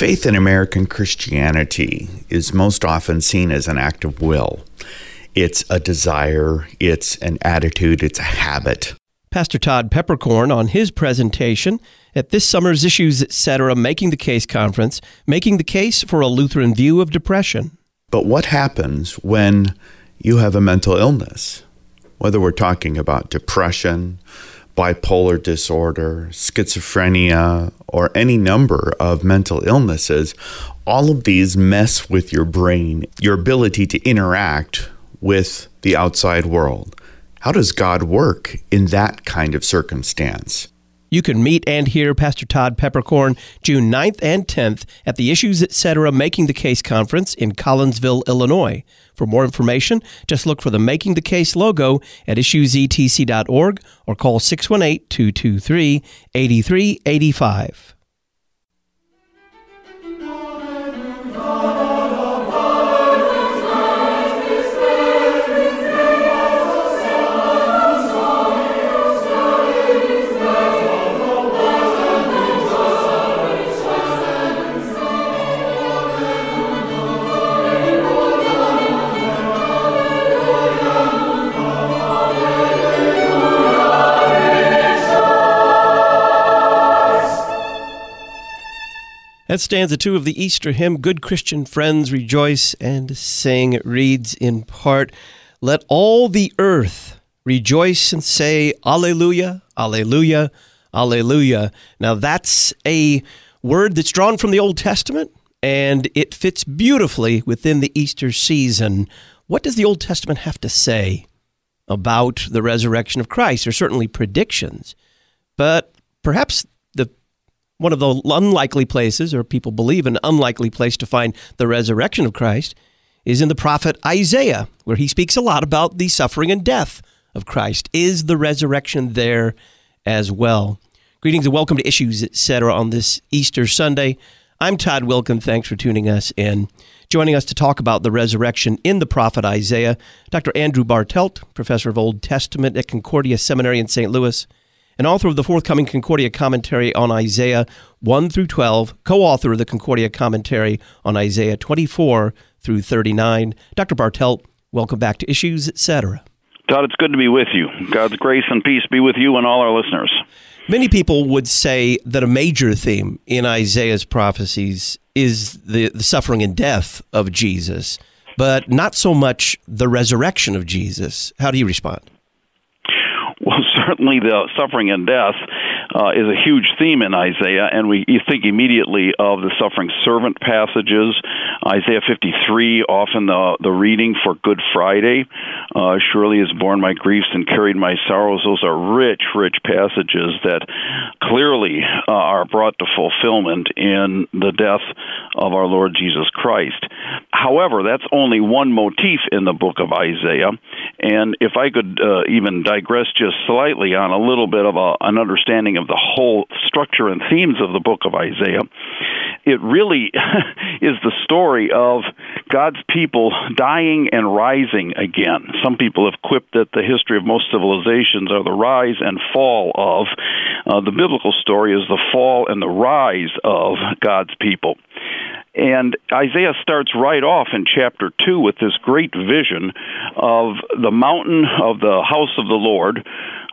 Faith in American Christianity is most often seen as an act of will. It's a desire, it's an attitude, it's a habit. Pastor Todd Peppercorn on his presentation at this summer's Issues Etc. Making the Case conference, making the case for a Lutheran view of depression. But what happens when you have a mental illness? Whether we're talking about depression, bipolar disorder, schizophrenia, or any number of mental illnesses, all of these mess with your brain, your ability to interact with the outside world. How does God work in that kind of circumstance? You can meet and hear Pastor Todd Peppercorn June 9th and 10th at the Issues Etc. Making the Case conference in Collinsville, Illinois. For more information, just look for the Making the Case logo at issuesetc.org or call 618-223-8385. That stanza 2 of the Easter hymn, Good Christian Friends, Rejoice and Sing, reads in part, Let all the earth rejoice and say, Alleluia, Alleluia, Alleluia. Now that's a word that's drawn from the Old Testament, and it fits beautifully within the Easter season. What does the Old Testament have to say about the resurrection of Christ? There's certainly predictions, but perhaps one of the unlikely places, or people believe an unlikely place to find the resurrection of Christ, is in the prophet Isaiah, where he speaks a lot about the suffering and death of Christ. Is the resurrection there as well? Greetings and welcome to Issues Etc. on this Easter Sunday. I'm Todd Wilken. Thanks for tuning us in. Joining us to talk about the resurrection in the prophet Isaiah, Dr. Andrew Bartelt, professor of Old Testament at Concordia Seminary in St. Louis, and author of the forthcoming Concordia Commentary on Isaiah 1 through 12, co-author of the Concordia Commentary on Isaiah 24 through 39. Dr. Bartelt, welcome back to Issues Etc. Todd, it's good to be with you. God's grace and peace be with you and all our listeners. Many people would say that a major theme in Isaiah's prophecies is the suffering and death of Jesus, but not so much the resurrection of Jesus. How do you respond? Well, certainly the suffering and death is a huge theme in Isaiah, and you think immediately of the suffering servant passages. Isaiah 53, often the reading for Good Friday. Surely has borne my griefs and carried my sorrows. Those are rich, rich passages that clearly are brought to fulfillment in the death of our Lord Jesus Christ. However, that's only one motif in the book of Isaiah, and if I could even digress just slightly on a little bit of an understanding of the whole structure and themes of the book of Isaiah, it really is the story of God's people dying and rising again. Some people have quipped that the history of most civilizations are the rise and fall of. The biblical story is the fall and the rise of God's people. And Isaiah starts right off in chapter 2 with this great vision of the mountain of the house of the Lord.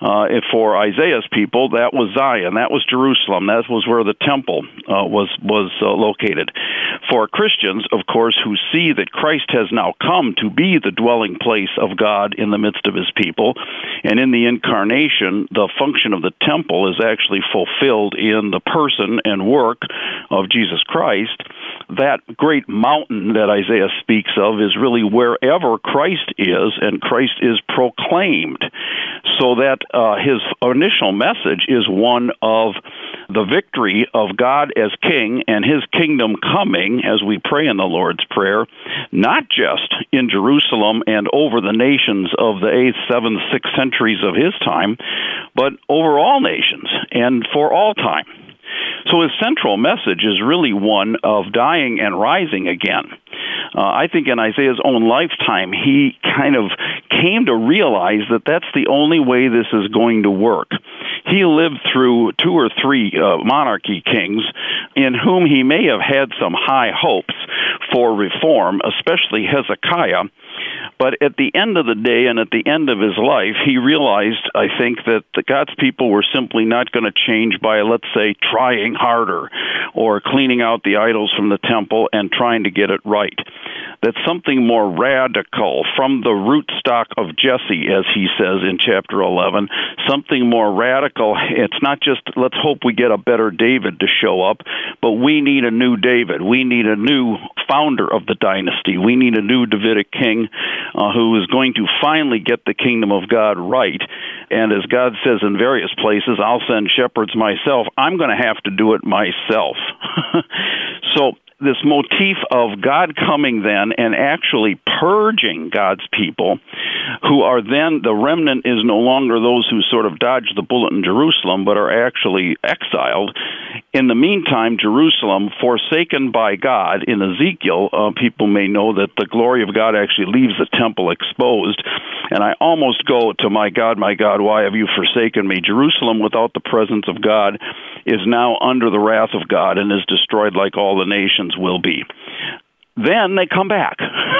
For Isaiah's people, that was Zion, that was Jerusalem, that was where the temple was located. For Christians, of course, who see that Christ has now come to be the dwelling place of God in the midst of his people, and in the incarnation, the function of the temple is actually fulfilled in the person and work of Jesus Christ. That great mountain that Isaiah speaks of is really wherever Christ is, and Christ is proclaimed. So that his initial message is one of the victory of God as King and his kingdom coming, as we pray in the Lord's Prayer, not just in Jerusalem and over the nations of the 8th, 7th, 6th centuries of his time, but over all nations and for all time. So his central message is really one of dying and rising again. I think in Isaiah's own lifetime, he kind of came to realize that that's the only way this is going to work. he lived through 2 or 3 monarchy kings in whom he may have had some high hopes for reform, especially Hezekiah. But at the end of the day and at the end of his life, he realized, I think, that God's people were simply not going to change by, let's say, trying harder or cleaning out the idols from the temple and trying to get it right. That something more radical from the rootstock of Jesse, as he says in chapter 11, something more radical. It's not just, let's hope we get a better David to show up, but we need a new David. We need a new founder of the dynasty. We need a new Davidic king who is going to finally get the kingdom of God right. And as God says in various places, I'll send shepherds myself. I'm going to have to do it myself. So this motif of God coming then and actually purging God's people, who are then, the remnant is no longer those who sort of dodged the bullet in Jerusalem, but are actually exiled. In the meantime, Jerusalem, forsaken by God, in Ezekiel, people may know that the glory of God actually leaves the temple exposed. And I almost go to, my God, why have you forsaken me? Jerusalem without the presence of God is now under the wrath of God and is destroyed like all the nations will be. Then they come back.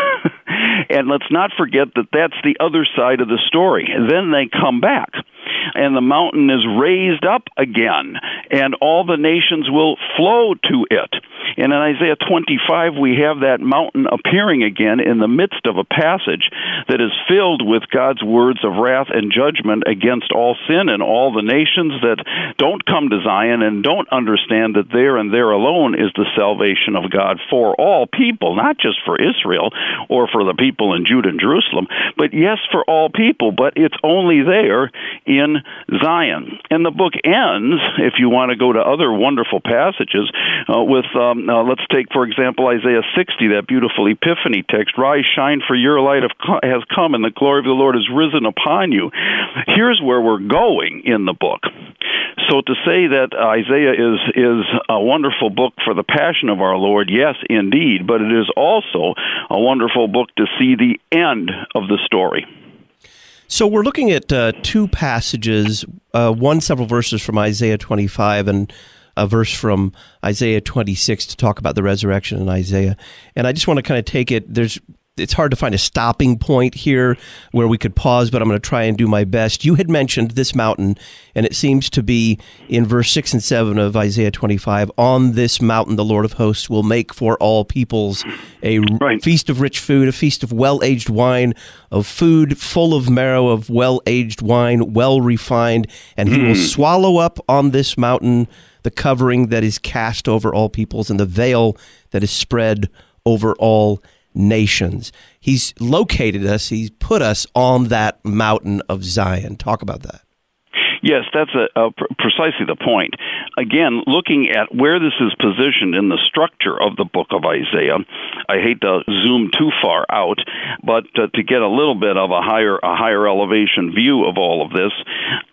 And let's not forget that that's the other side of the story. Then they come back, and the mountain is raised up again, and all the nations will flow to it. And in Isaiah 25, we have that mountain appearing again in the midst of a passage that is filled with God's words of wrath and judgment against all sin and all the nations that don't come to Zion and don't understand that there and there alone is the salvation of God for all people, not just for Israel or for the people in Judah and Jerusalem, but yes, for all people, but it's only there in Zion. And the book ends, if you want to go to other wonderful passages, with let's take, for example, Isaiah 60, that beautiful Epiphany text, rise, shine, for your light has come, and the glory of the Lord has risen upon you. Here's where we're going in the book. So to say that Isaiah is a wonderful book for the passion of our Lord, yes, indeed, but it is also a wonderful book to see the end of the story. So we're looking at 2 passages, one several verses from Isaiah 25 and a verse from Isaiah 26 to talk about the resurrection in Isaiah. And I just want to kind of take it, it's hard to find a stopping point here where we could pause, but I'm going to try and do my best. You had mentioned this mountain, and it seems to be in verse 6 and 7 of Isaiah 25, on this mountain the Lord of hosts will make for all peoples a feast of rich food, a feast of well-aged wine, of food full of marrow, of well-aged wine, well refined, and he will swallow up on this mountain the covering that is cast over all peoples and the veil that is spread over all nations. He's located us. He's put us on that mountain of Zion. Talk about that. Yes, that's precisely the point. Again, looking at where this is positioned in the structure of the book of Isaiah, I hate to zoom too far out, but to get a little bit of a higher elevation view of all of this,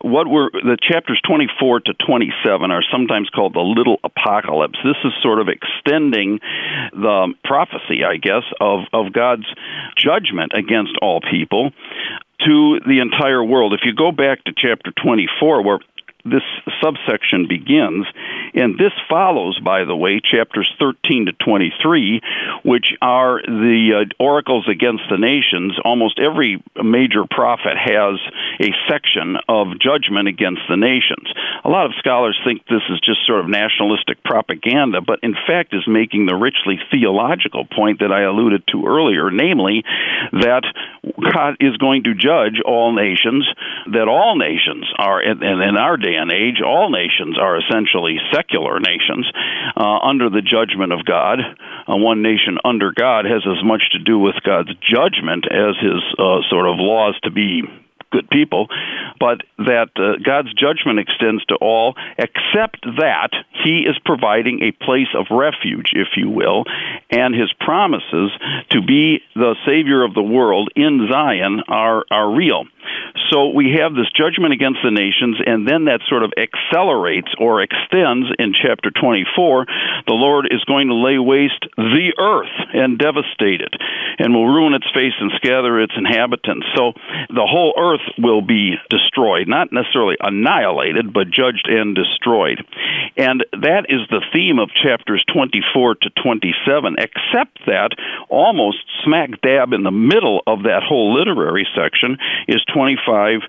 the chapters 24 to 27 are sometimes called the little apocalypse. This is sort of extending the prophecy, I guess, of God's judgment against all people to the entire world. If you go back to chapter 24, where this subsection begins, and this follows, by the way, chapters 13 to 23, which are the oracles against the nations. Almost every major prophet has a section of judgment against the nations. A lot of scholars think this is just sort of nationalistic propaganda, but in fact is making the richly theological point that I alluded to earlier, namely that God is going to judge all nations, that all nations are, and in our day and age, all nations are essentially secular nations under the judgment of God. One nation under God has as much to do with God's judgment as his sort of laws to be good people, but that God's judgment extends to all, except that he is providing a place of refuge, if you will, and his promises to be the Savior of the world in Zion are real. So we have this judgment against the nations, and then that sort of accelerates or extends in chapter 24. The Lord is going to lay waste the earth and devastate it, and will ruin its face and scatter its inhabitants. So the whole earth will be destroyed, not necessarily annihilated, but judged and destroyed. And that is the theme of chapters 24 to 27, except that almost smack dab in the middle of that whole literary section is 25,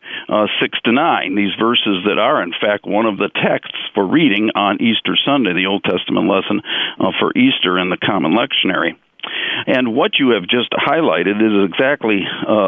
6 to 9, these verses that are, in fact, one of the texts for reading on Easter Sunday, the Old Testament lesson for Easter in the Common Lectionary. And what you have just highlighted is exactly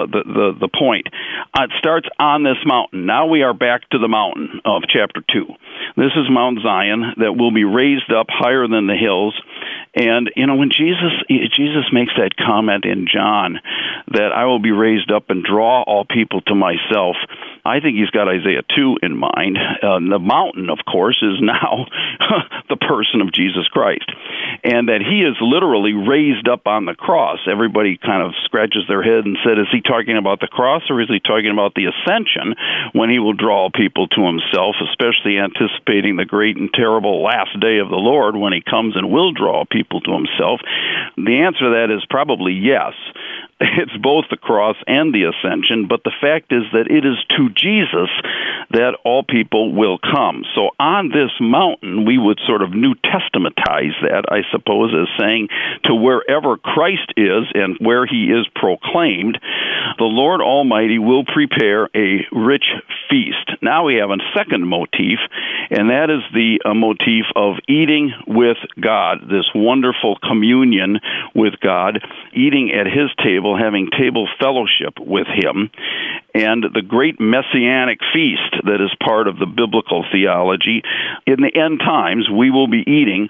the point. It starts on this mountain. Now we are back to the mountain of chapter 2. This is Mount Zion that will be raised up higher than the hills. And, when Jesus makes that comment in John that I will be raised up and draw all people to myself, I think he's got Isaiah 2 in mind. The mountain, of course, is now the person of Jesus Christ. And that he is literally raised up on the cross. Everybody kind of scratches their head and said, is he talking about the cross or is he talking about the ascension when he will draw people to himself, especially anticipating the great and terrible last day of the Lord when he comes and will draw people to himself? The answer to that is probably yes. It's both the cross and the ascension, but the fact is that it is to Jesus that all people will come. So on this mountain, we would sort of New Testamentize that, I suppose, as saying to wherever Christ is and where he is proclaimed, the Lord Almighty will prepare a rich feast. Now we have a second motif, and that is the motif of eating with God, this wonderful communion with God, eating at his table, having table fellowship with him, and the great messianic feast that is part of the biblical theology. In the end times, we will be eating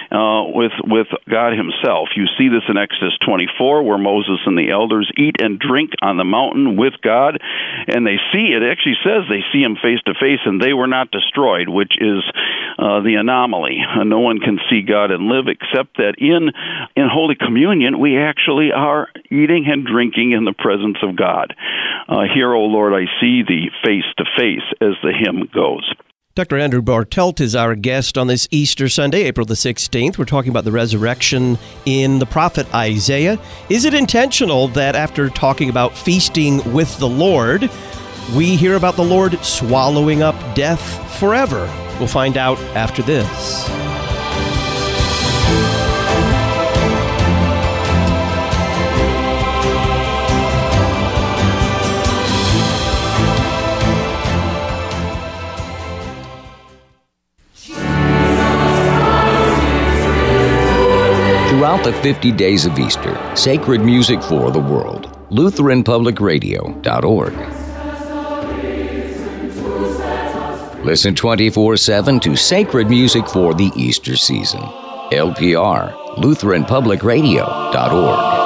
with God himself. You see this in Exodus 24, where Moses and the elders eat and drink on the mountain with God, and they see, it actually says they see him face to face, and they were not destroyed, which is the anomaly. No one can see God and live, except that in Holy Communion, we actually are eating and drinking in the presence of God. Here, O Lord, I see thee face to face, as the hymn goes. Dr. Andrew Bartelt is our guest on this Easter Sunday, April the 16th. We're talking about the resurrection in the prophet Isaiah. Is it intentional that after talking about feasting with the Lord, we hear about the Lord swallowing up death forever? We'll find out after this. Throughout the 50 days of Easter, sacred music for the world. LutheranPublicRadio.org. Listen 24/7 to sacred music for the Easter season. LPR, LutheranPublicRadio.org.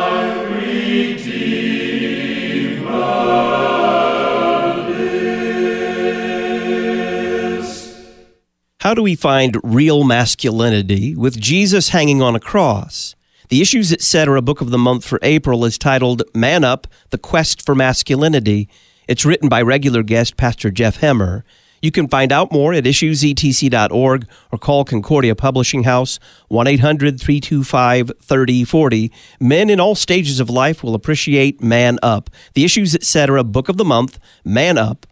How do we find real masculinity with Jesus hanging on a cross? The Issues Etc. Book of the Month for April is titled Man Up, The Quest for Masculinity. It's written by regular guest Pastor Jeff Hemmer. You can find out more at issuesetc.org or call Concordia Publishing House, 1-800-325-3040. Men in all stages of life will appreciate Man Up. The Issues Etc. Book of the Month, Man Up,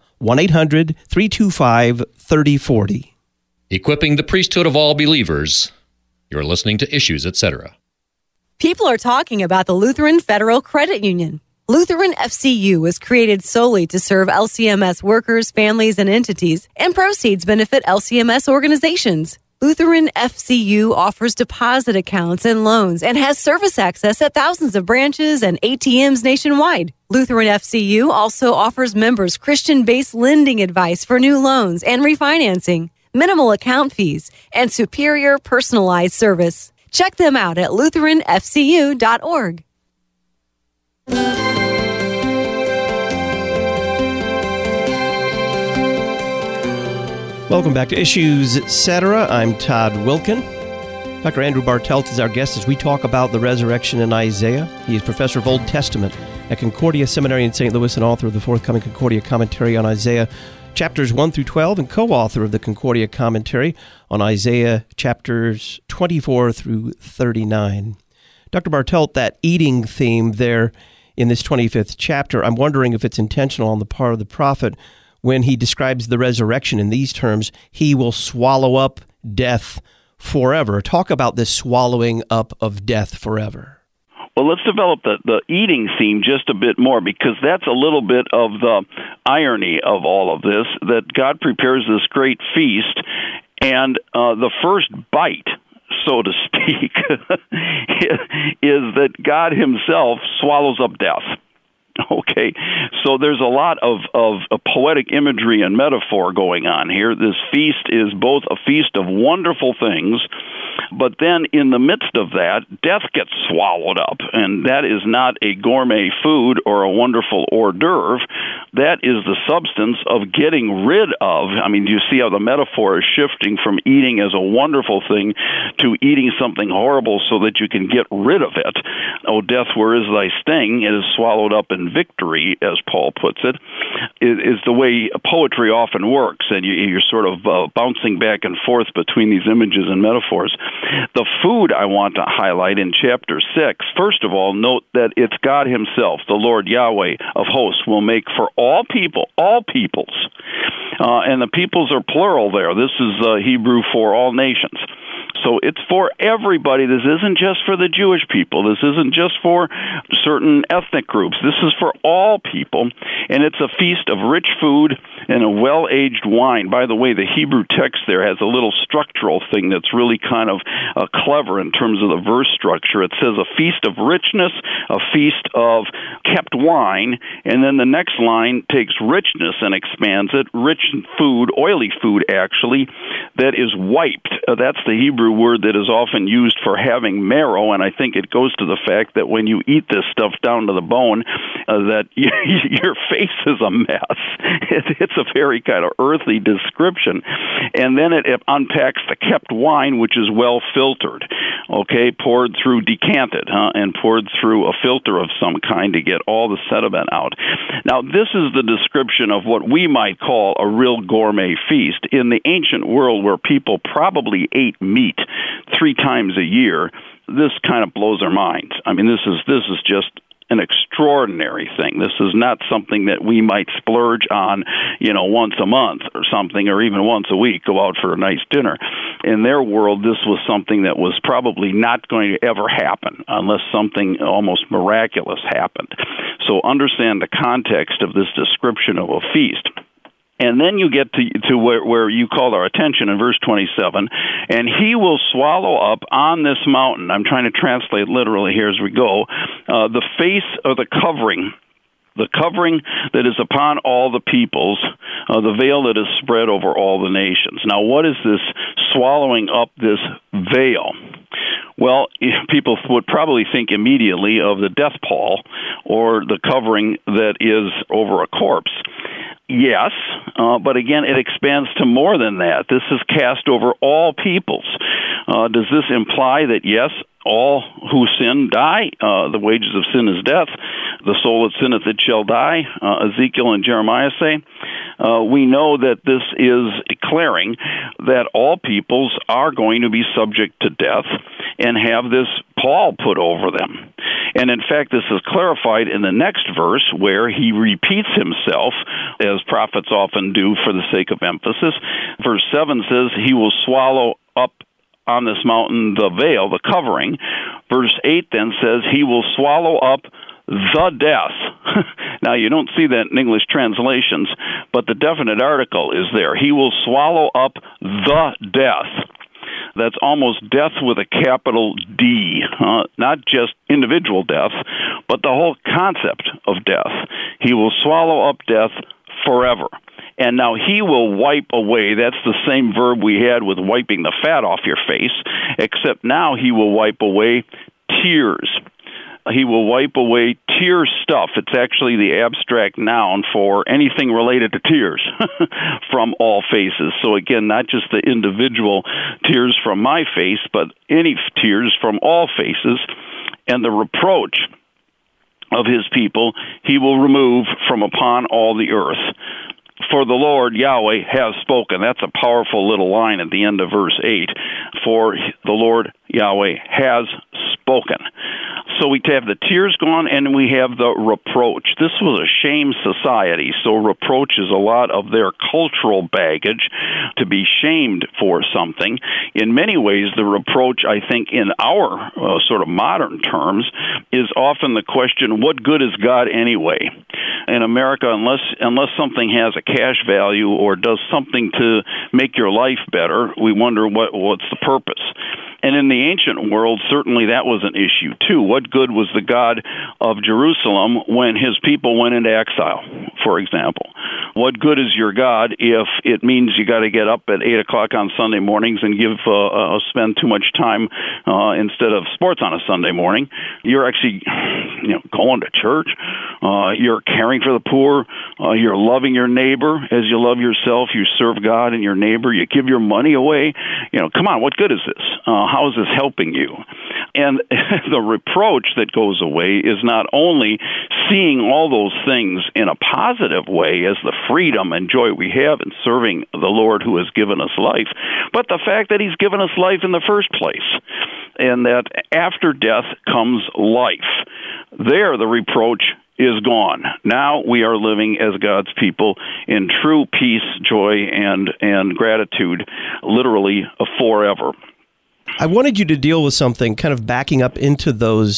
1-800-325-3040. Equipping the priesthood of all believers. You're listening to Issues, Etc. People are talking about the Lutheran Federal Credit Union. Lutheran FCU was created solely to serve LCMS workers, families, and entities, and proceeds benefit LCMS organizations. Lutheran FCU offers deposit accounts and loans and has service access at thousands of branches and ATMs nationwide. Lutheran FCU also offers members Christian-based lending advice for new loans and refinancing, minimal account fees, and superior personalized service. Check them out at LutheranFCU.org. Welcome back to Issues Etc. I'm Todd Wilkin. Dr. Andrew Bartelt is our guest as we talk about the resurrection in Isaiah. He is professor of Old Testament at Concordia Seminary in St. Louis and author of the forthcoming Concordia Commentary on Isaiah, chapters 1 through 12, and co-author of the Concordia Commentary on Isaiah, chapters 24 through 39. Dr. Bartelt, that eating theme there in this 25th chapter, I'm wondering if it's intentional on the part of the prophet when he describes the resurrection in these terms: he will swallow up death forever. Talk about this swallowing up of death forever. Well, let's develop the eating theme just a bit more, because that's a little bit of the irony of all of this, that God prepares this great feast, and the first bite, so to speak, is that God himself swallows up death. Okay, so there's a lot of poetic imagery and metaphor going on here. This feast is both a feast of wonderful things, but then in the midst of that, death gets swallowed up, and that is not a gourmet food or a wonderful hors d'oeuvre. That is the substance of getting rid of. I mean, do you see how the metaphor is shifting from eating as a wonderful thing to eating something horrible so that you can get rid of it? Oh, death, where is thy sting? It is swallowed up in victory, as Paul puts it, is the way poetry often works, and you're sort of bouncing back and forth between these images and metaphors. The food I want to highlight in chapter 6, first of all, note that it's God himself, the Lord Yahweh of hosts, will make for all people, all peoples, and the peoples are plural there. This is Hebrew for all nations. So it's for everybody. This isn't just for the Jewish people. This isn't just for certain ethnic groups. This is for all people, and it's a feast of rich food and a well-aged wine. By the way, the Hebrew text there has a little structural thing that's really kind of clever in terms of the verse structure. It says a feast of richness, a feast of kept wine, and then the next line takes richness and expands it. Rich food, oily food actually, that is wiped. That's the Hebrew word that is often used for having marrow, and I think it goes to the fact that when you eat this stuff down to the bone, that your face is a mess. It's a very kind of earthy description. And then it unpacks the kept wine, which is well filtered, okay, poured through, decanted, and poured through a filter of some kind to get all the sediment out. Now, this is the description of what we might call a real gourmet feast. In the ancient world, where people probably ate meat 3 times a year, this kind of blows our minds. I mean, this is just an extraordinary thing. This is not something that we might splurge on, once a month or something, or even once a week, go out for a nice dinner. In their world, this was something that was probably not going to ever happen unless something almost miraculous happened. So understand the context of this description of a feast. And then you get to where you called our attention in verse 27, and he will swallow up on this mountain. I'm trying to translate literally here as we go. The face of the covering that is upon all the peoples, the veil that is spread over all the nations. Now, what is this swallowing up this veil? Well, people would probably think immediately of the death pall or the covering that is over a corpse. Yes, but again, it expands to more than that. This is cast over all peoples. Does this imply that, yes, all who sin die? The wages of sin is death. The soul that sinneth, it shall die. Ezekiel and Jeremiah say. We know that this is declaring that all peoples are going to be subject to death and have this pall put over them. And in fact, this is clarified in the next verse where he repeats himself, as prophets often do for the sake of emphasis. Verse 7 says, he will swallow up on this mountain the veil, the covering. Verse 8 then says, he will swallow up the death. Now, you don't see that in English translations, but the definite article is there. He will swallow up the death. That's almost death with a capital D, not just individual death, but the whole concept of death. He will swallow up death forever. And now he will wipe away. That's the same verb we had with wiping the fat off your face, except now he will wipe away tears. He will wipe away tear stuff. It's actually the abstract noun for anything related to tears from all faces. So again, not just the individual tears from my face, but any tears from all faces. And the reproach of his people he will remove from upon all the earth. For the Lord, Yahweh, has spoken. That's a powerful little line at the end of verse 8. For the Lord, Yahweh, has spoken. So we have the tears gone, and we have the reproach. This was a shame society, so reproach is a lot of their cultural baggage, to be shamed for something. In many ways, the reproach, I think, in our sort of modern terms, is often the question, what good is God anyway? In America, unless something has a cash value or does something to make your life better, we wonder what's the purpose. And in the ancient world, certainly that was an issue, too. What good was the God of Jerusalem when his people went into exile, for example? What good is your God if it means you got to get up at 8 o'clock on Sunday mornings and spend too much time instead of sports on a Sunday morning? You're actually going to church. You're caring for the poor. You're loving your neighbor as you love yourself. You serve God and your neighbor. You give your money away. Come on, what good is this? How is this helping you? And the reproach that goes away is not only seeing all those things in a positive way as the freedom and joy we have in serving the Lord who has given us life, but the fact that he's given us life in the first place, and that after death comes life. There, the reproach is gone. Now we are living as God's people in true peace, joy, and gratitude, literally forever. I wanted you to deal with something kind of backing up into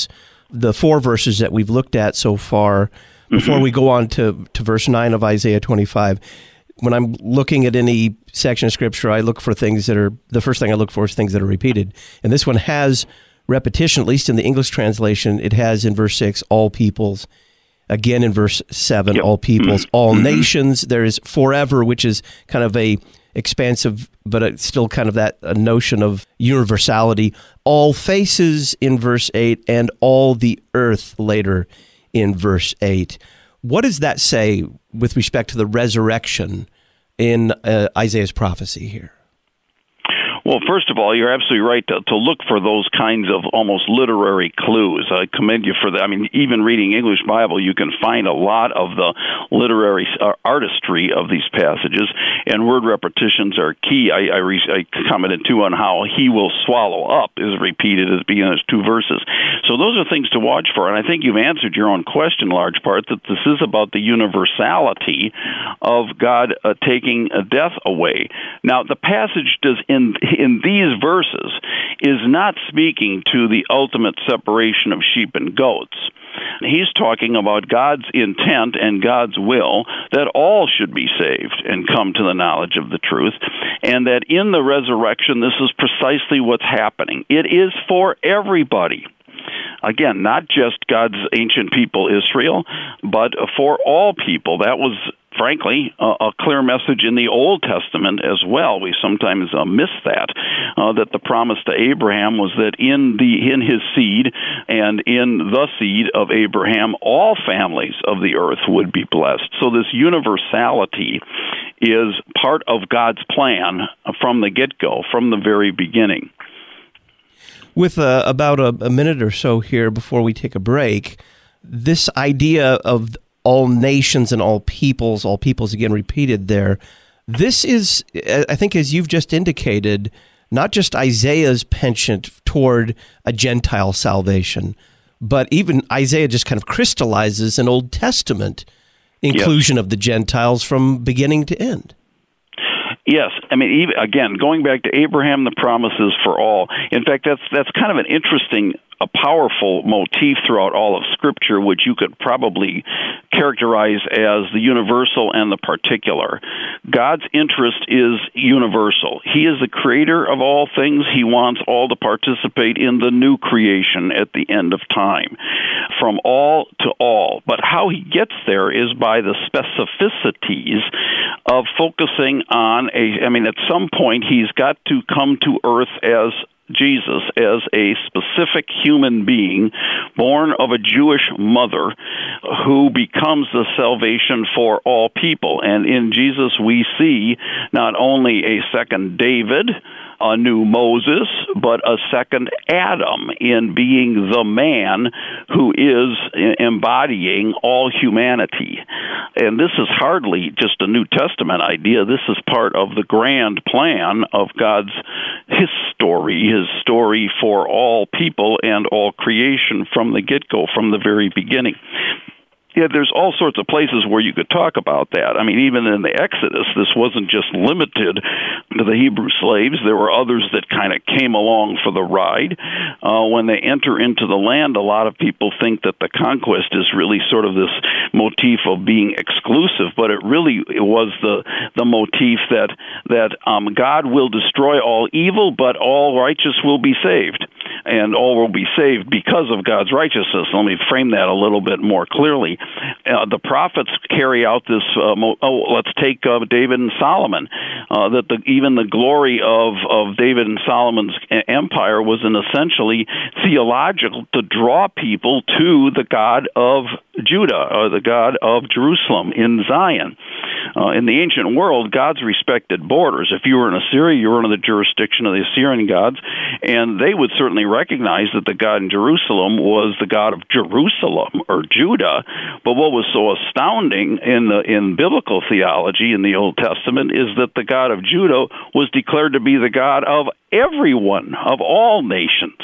the 4 verses that we've looked at so far before we go on to verse 9 of Isaiah 25. When I'm looking at any section of Scripture, I look for things that are, the first thing I look for is things that are repeated. And this one has repetition, at least in the English translation. It has in verse 6, all peoples. Again in verse 7, all peoples, all nations. There is forever, which is kind of a expansive, but it's still kind of that notion of universality. All faces in verse 8, and all the earth later in verse 8. What does that say with respect to the resurrection in Isaiah's prophecy here? Well, first of all, you're absolutely right to look for those kinds of almost literary clues. I commend you for that. I mean, even reading English Bible, you can find a lot of the literary artistry of these passages, and word repetitions are key. I commented, too, on how he will swallow up is repeated as being as 2 verses. So those are things to watch for, and I think you've answered your own question in large part, that this is about the universality of God taking death away. Now, the passage does in these verses is not speaking to the ultimate separation of sheep and goats. He's talking about God's intent and God's will that all should be saved and come to the knowledge of the truth, and that in the resurrection, this is precisely what's happening. It is for everybody. Again, not just God's ancient people, Israel, but for all people. That was, frankly, a clear message in the Old Testament as well. We sometimes miss that the promise to Abraham was that in his seed and in the seed of Abraham, all families of the earth would be blessed. So this universality is part of God's plan from the get-go, from the very beginning. With about a minute or so here before we take a break, this idea of all nations and all peoples again repeated there, this is, I think, as you've just indicated, not just Isaiah's penchant toward a Gentile salvation, but even Isaiah just kind of crystallizes an Old Testament inclusion of the Gentiles from beginning to end. Yes, I mean, even, again, going back to Abraham, the promises for all. In fact, that's kind of an interesting, a powerful motif throughout all of Scripture, which you could probably characterize as the universal and the particular. God's interest is universal. He is the creator of all things. He wants all to participate in the new creation at the end of time. from all to all. But how he gets there is by the specificities of focusing on at some point he's got to come to earth as Jesus, as a specific human being born of a Jewish mother who becomes the salvation for all people. And in Jesus we see not only a second David, a new Moses, but a second Adam in being the man who is embodying all humanity. And this is hardly just a New Testament idea. This is part of the grand plan of God's his story for all people and all creation from the get-go, from the very beginning. Yeah, there's all sorts of places where you could talk about that. I mean, even in the Exodus, this wasn't just limited to the Hebrew slaves. There were others that kind of came along for the ride. When they enter into the land, a lot of people think that the conquest is really sort of this motif of being exclusive, but it was the motif that God will destroy all evil, but all righteous will be saved. And all will be saved because of God's righteousness. Let me frame that a little bit more clearly. The prophets carry out this, let's take David and Solomon, that even the glory of David and Solomon's empire was essentially theological, to draw people to the God of Judah, or the God of Jerusalem in Zion. In the ancient world, gods respected borders. If you were in Assyria, you were under the jurisdiction of the Assyrian gods, and they would certainly recognize that the God in Jerusalem was the God of Jerusalem, or Judah. But what was so astounding in biblical theology in the Old Testament is that the God of Judah was declared to be the God of everyone, of all nations.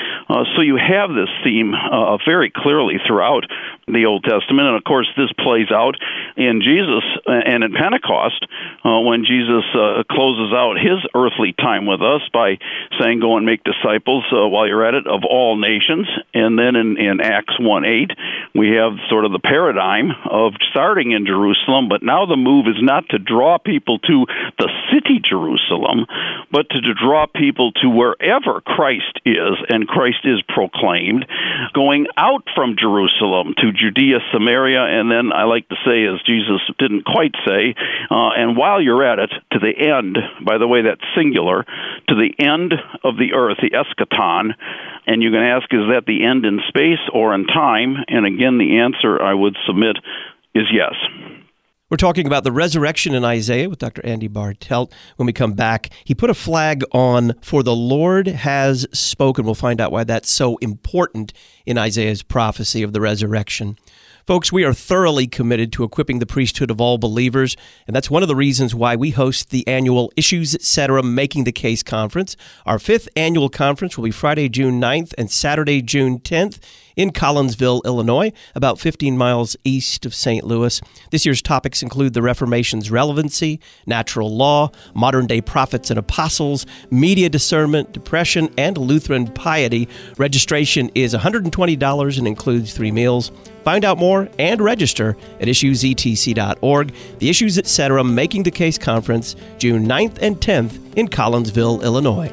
So you have this theme very clearly throughout the Old Testament, and of course this plays out in Jesus and in Pentecost when Jesus closes out his earthly time with us by saying, "Go and make disciples while you're at it of all nations." And then in Acts 1:8, we have sort of the paradigm of starting in Jerusalem, but now the move is not to draw people to the city Jerusalem, but to draw people to wherever Christ is, and Christ is proclaimed, going out from Jerusalem to Judea, Samaria, and then I like to say, as Jesus didn't quite say, and while you're at it, to the end, by the way, that's singular, to the end of the earth, the eschaton. And you can ask, is that the end in space or in time? And again, the answer I would submit is yes. We're talking about the resurrection in Isaiah with Dr. Andy Bartelt. When we come back, he put a flag on, "For the Lord has spoken." We'll find out why that's so important in Isaiah's prophecy of the resurrection. Folks, we are thoroughly committed to equipping the priesthood of all believers, and that's one of the reasons why we host the annual Issues Etc. Making the Case Conference. Our 5th annual conference will be Friday, June 9th and Saturday, June 10th in Collinsville, Illinois, about 15 miles east of St. Louis. This year's topics include the Reformation's relevancy, natural law, modern-day prophets and apostles, media discernment, depression, and Lutheran piety. Registration is $120 and includes 3 meals. Find out more and register at issuesetc.org. The Issues Etc. Making the Case Conference, June 9th and 10th in Collinsville, Illinois.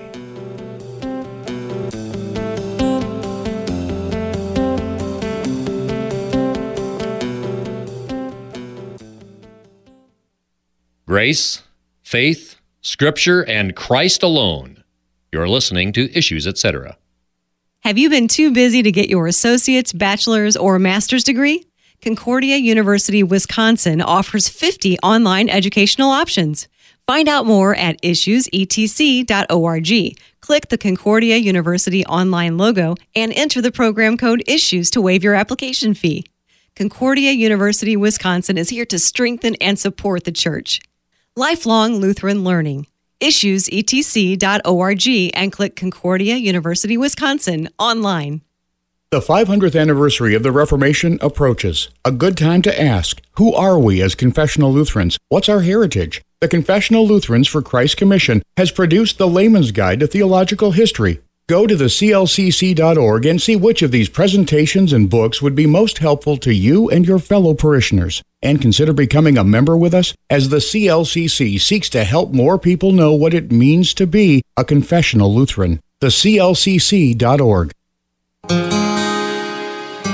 Grace, faith, Scripture, and Christ alone. You're listening to Issues Etc. Have you been too busy to get your associate's, bachelor's, or master's degree? Concordia University, Wisconsin offers 50 online educational options. Find out more at issuesetc.org. Click the Concordia University online logo and enter the program code ISSUES to waive your application fee. Concordia University, Wisconsin is here to strengthen and support the church. Lifelong Lutheran Learning. issuesetc.org and click Concordia University, Wisconsin online. The 500th anniversary of the Reformation approaches. A good time to ask, who are we as confessional Lutherans? What's our heritage? The Confessional Lutherans for Christ Commission has produced the Layman's Guide to Theological History. Go to the clcc.org and see which of these presentations and books would be most helpful to you and your fellow parishioners. And consider becoming a member with us as the CLCC seeks to help more people know what it means to be a confessional Lutheran. The clcc.org.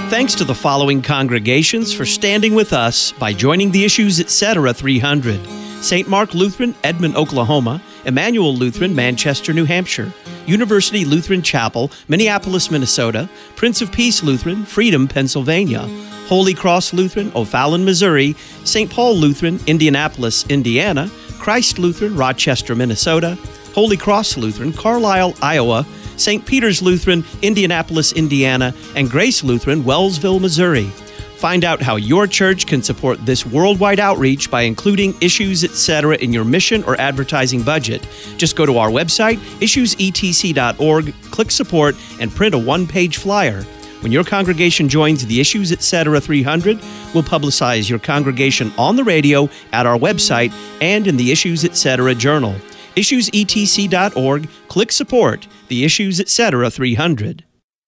Thanks to the following congregations for standing with us by joining the Issues Etc. 300. St. Mark Lutheran, Edmond, Oklahoma. Emmanuel Lutheran, Manchester, New Hampshire. University Lutheran Chapel, Minneapolis, Minnesota. Prince of Peace Lutheran, Freedom, Pennsylvania. Holy Cross Lutheran, O'Fallon, Missouri. St. Paul Lutheran, Indianapolis, Indiana. Christ Lutheran, Rochester, Minnesota. Holy Cross Lutheran, Carlisle, Iowa. St. Peter's Lutheran, Indianapolis, Indiana, and Grace Lutheran, Wellsville, Missouri. Find out how your church can support this worldwide outreach by including Issues Etc. in your mission or advertising budget. Just go to our website, issuesetc.org, click Support, and print a one-page flyer. When your congregation joins the Issues Etc. 300, we'll publicize your congregation on the radio, at our website, and in the Issues Etc. journal. issuesetc.org, click Support, the Issues Etc. 300.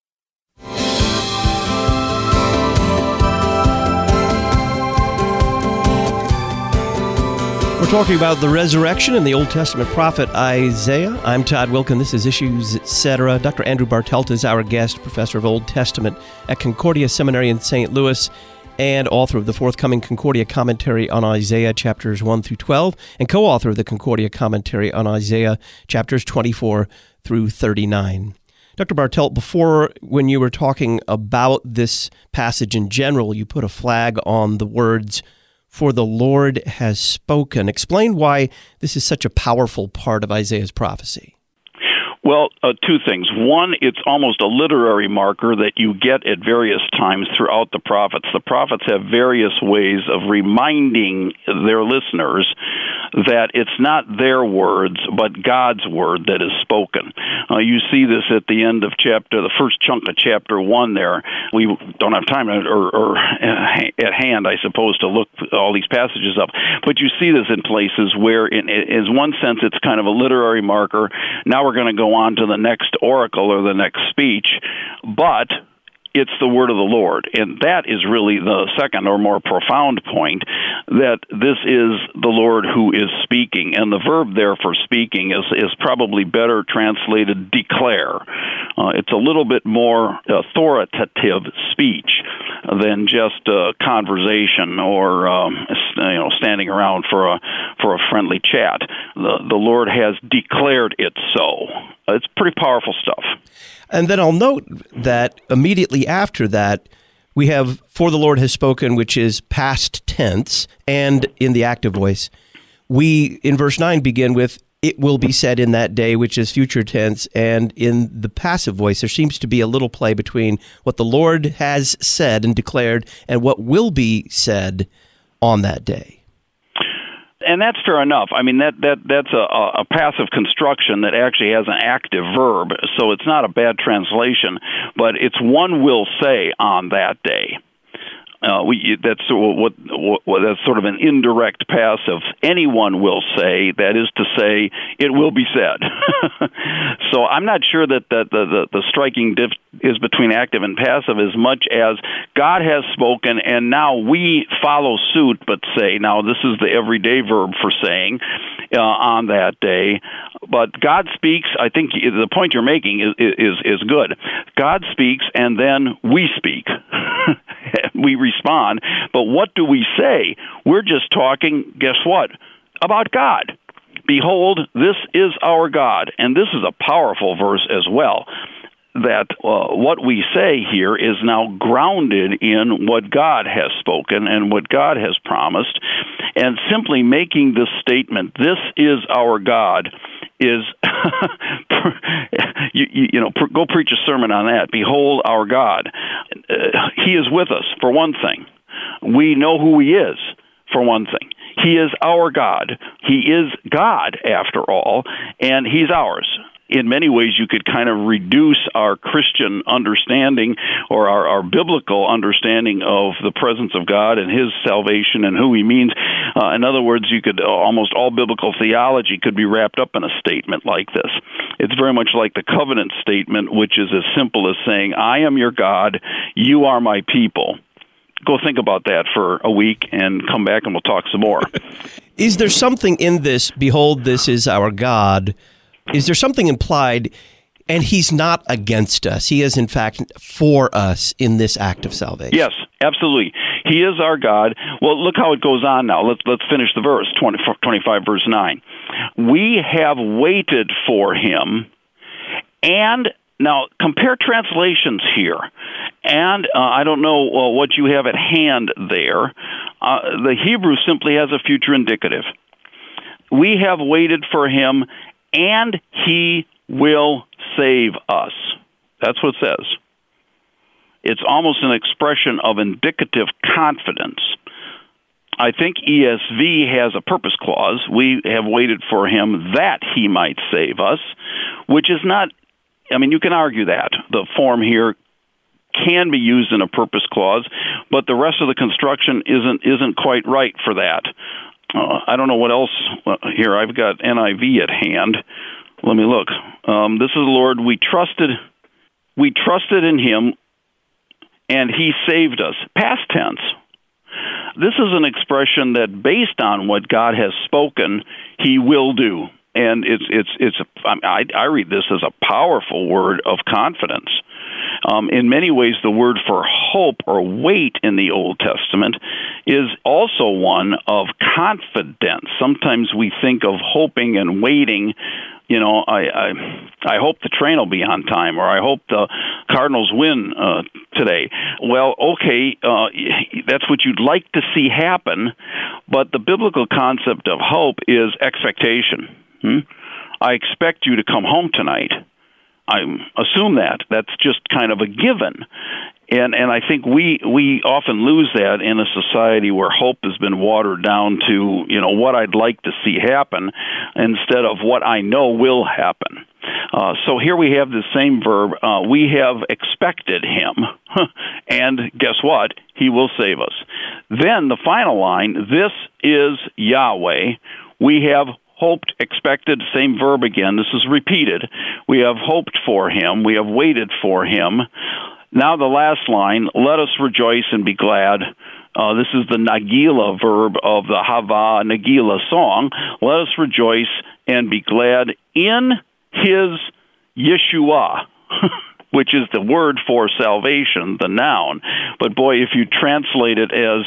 We're talking about the resurrection in the Old Testament prophet Isaiah. I'm Todd Wilkin. This is Issues Etc. Dr. Andrew Bartelt is our guest, professor of Old Testament at Concordia Seminary in St. Louis, and author of the forthcoming Concordia Commentary on Isaiah, chapters 1 through 12, and co-author of the Concordia Commentary on Isaiah, chapters 24 through 39. Dr. Bartelt, before, when you were talking about this passage in general, you put a flag on the words, "For the Lord has spoken." Explain why this is such a powerful part of Isaiah's prophecy. Well, two things. One, it's almost a literary marker that you get at various times throughout the prophets. The prophets have various ways of reminding their listeners that it's not their words, but God's word that is spoken. You see this at the end of the first chunk of chapter 1 there. We don't have time or at hand, I suppose, to look all these passages up. But you see this in places where, in one sense, it's kind of a literary marker. Now we're going to go on to the next oracle or the next speech, but it's the word of the Lord. And that is really the second or more profound point, that this is the Lord who is speaking. And the verb there for speaking is probably better translated declare. It's a little bit more authoritative speech than just a conversation or standing around for a friendly chat. The Lord has declared it so. It's pretty powerful stuff. And then I'll note that immediately after that, we have "For the Lord has spoken," which is past tense, and in the active voice. We, in verse 9, begin with "It will be said in that day," which is future tense, and in the passive voice, there seems to be a little play between what the Lord has said and declared and what will be said on that day. And that's fair enough. I mean, that's a passive construction that actually has an active verb, so it's not a bad translation, but it's "one will say on that day." That's sort of an indirect passive. Anyone will say, that is to say, it will be said. So I'm not sure that the striking diff is between active and passive as much as God has spoken, and now we follow suit, but say, now this is the everyday verb for saying on that day. But God speaks. I think the point you're making is good. God speaks, and then we speak. We respond. But what do we say? We're just talking, guess what? About God. Behold, this is our God. And this is a powerful verse as well, that what we say here is now grounded in what God has spoken and what God has promised. And simply making this statement, "This is our God," is, go preach a sermon on that. Behold our God. He is with us, for one thing. We know who He is, for one thing. He is our God. He is God, after all, and He's ours. In many ways, you could kind of reduce our Christian understanding or our biblical understanding of the presence of God and His salvation and who He means. In other words, you could almost all biblical theology could be wrapped up in a statement like this. It's very much like the covenant statement, which is as simple as saying, "I am your God, you are my people." Go think about that for a week and come back and we'll talk some more. Is there something in this, "Behold, this is our God"? Is there something implied And he's not against us. He is, in fact, for us in this act of salvation. Yes, absolutely. He is our God. Well, look how it goes on now. Let's finish the verse, 25, verse 9. We have waited for him, and now compare translations here. And I don't know what you have at hand there. The Hebrew simply has a future indicative. We have waited for him, and he will save us. That's what it says. It's almost an expression of indicative confidence. I think ESV has a purpose clause. We have waited for him that he might save us, which is not, I mean, you can argue that. The form here can be used in a purpose clause, but the rest of the construction isn't quite right for that. I don't know what else here. I've got NIV at hand. Let me look. This is the Lord. We trusted in him, and he saved us. Past tense. This is an expression that, based on what God has spoken, he will do. And I read this as a powerful word of confidence. In many ways, the word for hope or wait in the Old Testament is also one of confidence. Sometimes we think of hoping and waiting. You know, I hope the train will be on time, or I hope the Cardinals win today. Well, okay, that's what you'd like to see happen, but the biblical concept of hope is expectation. I expect you to come home tonight. I assume that. That's just kind of a given. And I think we often lose that in a society where hope has been watered down to, you know, what I'd like to see happen instead of what I know will happen. So here we have the same verb. We have expected him, and guess what? He will save us. Then the final line, this is Yahweh. We have hoped, expected, same verb again. This is repeated. We have hoped for him. We have waited for him. Now the last line, let us rejoice and be glad. This is the Nagila verb of the Hava Nagila song. Let us rejoice and be glad in his Yeshua, which is the word for salvation, the noun. But boy, if you translate it as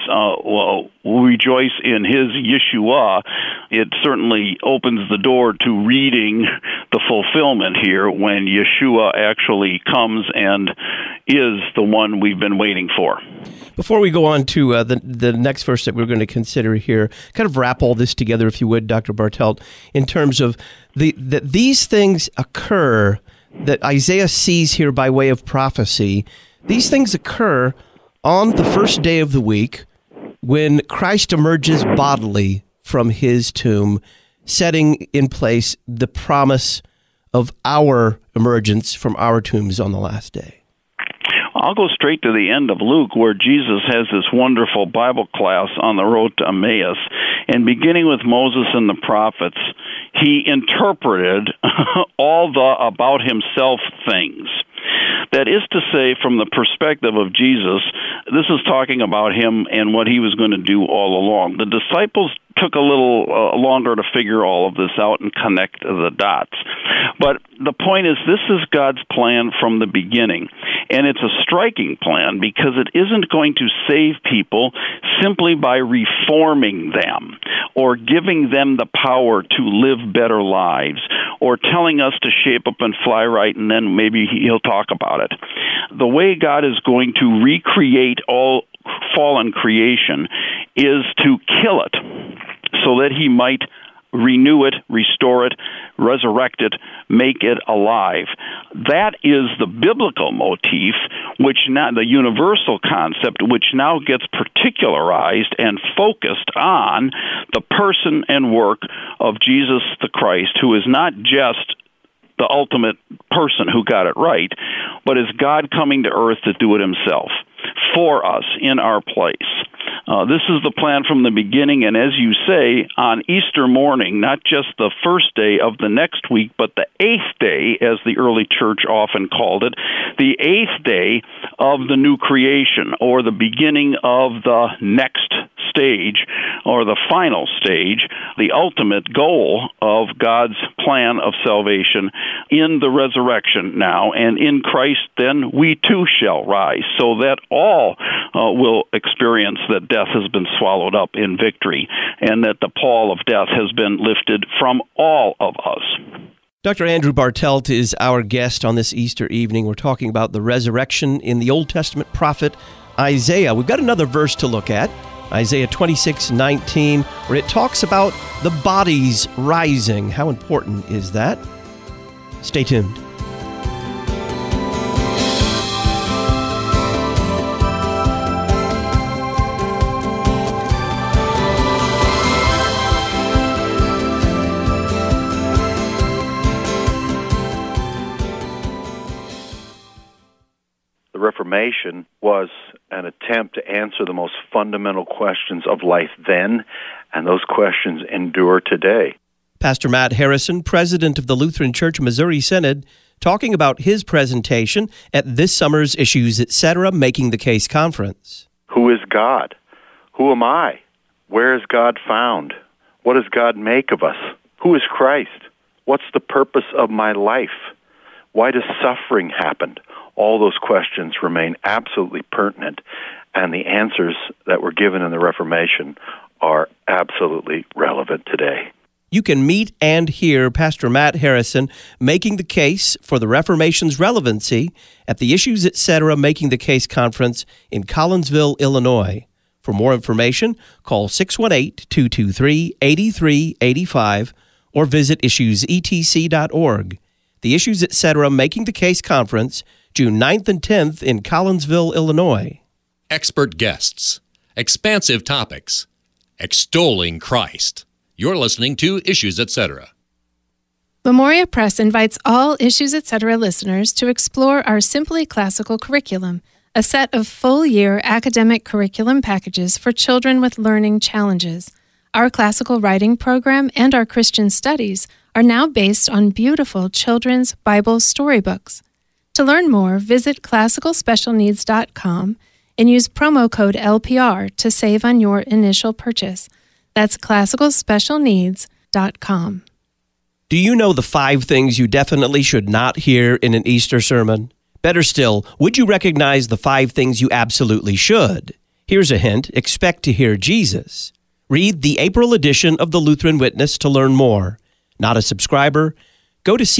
rejoice in his Yeshua, it certainly opens the door to reading the fulfillment here when Yeshua actually comes and is the one we've been waiting for. Before we go on to the next verse that we're going to consider here, kind of wrap all this together, if you would, Dr. Bartelt, in terms of that these things occur that Isaiah sees here by way of prophecy. These things occur on the first day of the week when Christ emerges bodily from his tomb, setting in place the promise of our emergence from our tombs on the last day. I'll go straight to the end of Luke, where Jesus has this wonderful Bible class on the road to Emmaus. And beginning with Moses and the prophets, he interpreted all the about himself things. That is to say, from the perspective of Jesus, this is talking about him and what he was going to do all along. The disciples took a little longer to figure all of this out and connect the dots. But the point is, this is God's plan from the beginning. And it's a striking plan because it isn't going to save people simply by reforming them or giving them the power to live better lives or telling us to shape up and fly right, and then maybe he'll talk about it. The way God is going to recreate all fallen creation is to kill it so that he might renew it, restore it, resurrect it, make it alive. That is the biblical motif, which now, the universal concept, which now gets particularized and focused on the person and work of Jesus the Christ, who is not just the ultimate person who got it right, but is God coming to earth to do it himself for us in our place. This is the plan from the beginning, and as you say, on Easter morning, not just the first day of the next week, but the 8th day, as the early church often called it, the 8th day of the new creation, or the beginning of the next stage, or the final stage, the ultimate goal of God's plan of salvation in the resurrection now, and in Christ then we too shall rise, so that all will experience that death has been swallowed up in victory, and that the pall of death has been lifted from all of us. Dr. Andrew Bartelt is our guest on this Easter evening. We're talking about the resurrection in the Old Testament prophet Isaiah. We've got another verse to look at, Isaiah 26:19, where it talks about the bodies rising. How important is that? Stay tuned. Reformation was an attempt to answer the most fundamental questions of life then, and those questions endure today. Pastor Matt Harrison, president of the Lutheran Church Missouri Synod, talking about his presentation at this summer's Issues Etc. Making the Case Conference. Who is God? Who am I? Where is God found? What does God make of us? Who is Christ? What's the purpose of my life? Why does suffering happen? All those questions remain absolutely pertinent, and the answers that were given in the Reformation are absolutely relevant today. You can meet and hear Pastor Matt Harrison making the case for the Reformation's relevancy at the Issues Etc. Making the Case Conference in Collinsville, Illinois. For more information, call 618-223-8385 or visit issuesetc.org. The Issues Etc. Making the Case Conference, June 9th and 10th in Collinsville, Illinois. Expert guests, expansive topics, extolling Christ. You're listening to Issues Etc. Memoria Press invites all Issues Etc. listeners to explore our Simply Classical curriculum, a set of full-year academic curriculum packages for children with learning challenges. Our classical writing program and our Christian studies are now based on beautiful children's Bible storybooks. To learn more, visit classicalspecialneeds.com and use promo code LPR to save on your initial purchase. That's classicalspecialneeds.com. Do you know the 5 things you definitely should not hear in an Easter sermon? Better still, would you recognize the 5 things you absolutely should? Here's a hint: expect to hear Jesus. Read the April edition of the Lutheran Witness to learn more. Not a subscriber? Go to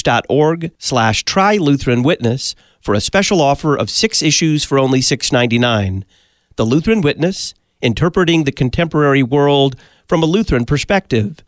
cph.org/try-Lutheran-Witness for a special offer of 6 issues for only $6.99. The Lutheran Witness, interpreting the contemporary world from a Lutheran perspective.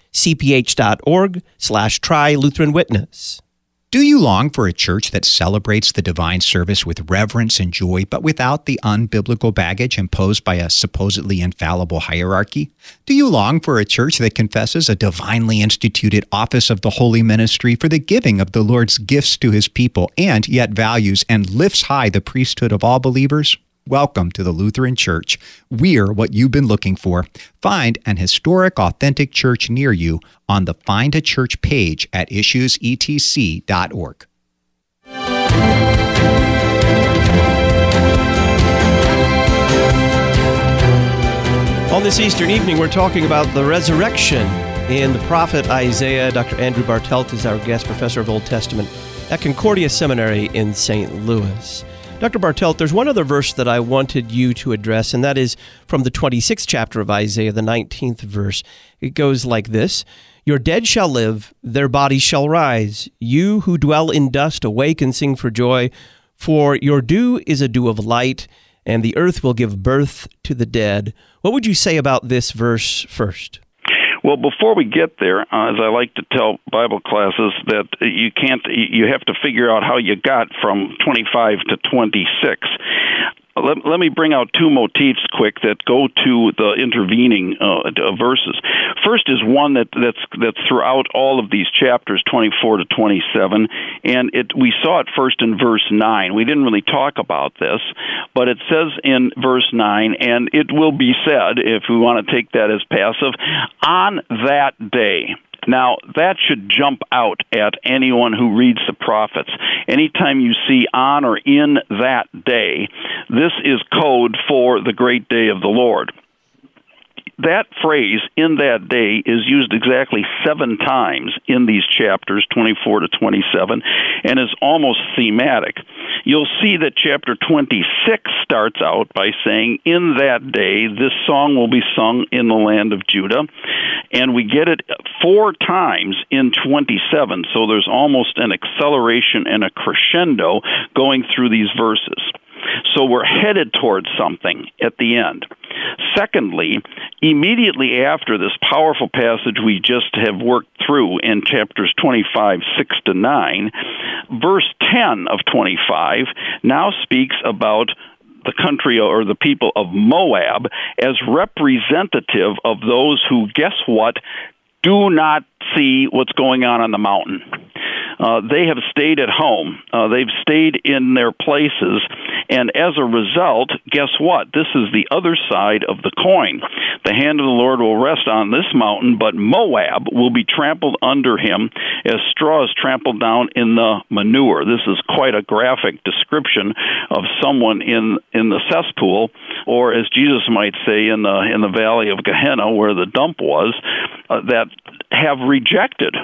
cph.org/try-Lutheran-Witness. Do you long for a church that celebrates the divine service with reverence and joy, but without the unbiblical baggage imposed by a supposedly infallible hierarchy? Do you long for a church that confesses a divinely instituted office of the holy ministry for the giving of the Lord's gifts to his people, and yet values and lifts high the priesthood of all believers? Welcome to the Lutheran Church. We're what you've been looking for. Find an historic, authentic church near you on the Find a Church page at issuesetc.org. On this Eastern evening, we're talking about the resurrection in the prophet Isaiah. Dr. Andrew Bartelt is our guest, professor of Old Testament at Concordia Seminary in St. Louis. Dr. Bartelt, there's one other verse that I wanted you to address, and that is from the 26th chapter of Isaiah, the 19th verse. It goes like this: Your dead shall live, their bodies shall rise. You who dwell in dust, awake and sing for joy. For your dew is a dew of light, and the earth will give birth to the dead. What would you say about this verse first? Well, before we get there, as I like to tell Bible classes, that you have to figure out how you got from 25 to 26. Let me bring out 2 motifs quick that go to the intervening verses. First is one that's throughout all of these chapters, 24 to 27, and we saw it first in verse 9. We didn't really talk about this, but it says in verse 9, and it will be said, if we want to take that as passive, on that day. Now, that should jump out at anyone who reads the prophets. Anytime you see on or in that day, this is code for the great day of the Lord. That phrase, in that day, is used exactly 7 times in these chapters, 24 to 27, and is almost thematic. You'll see that chapter 26 starts out by saying, in that day, this song will be sung in the land of Judah, and we get it 4 times in 27, so there's almost an acceleration and a crescendo going through these verses. So we're headed towards something at the end. Secondly, immediately after this powerful passage we just have worked through in chapters 25, 6 to 9, verse 10 of 25 now speaks about the country or the people of Moab as representative of those who, guess what, do not see what's going on the mountain. They have stayed at home. They've stayed in their places. And as a result, guess what? This is the other side of the coin. The hand of the Lord will rest on this mountain, but Moab will be trampled under him as straw is trampled down in the manure. This is quite a graphic description of someone in the cesspool, or as Jesus might say, in the valley of Gehenna, where the dump was, that have rejected,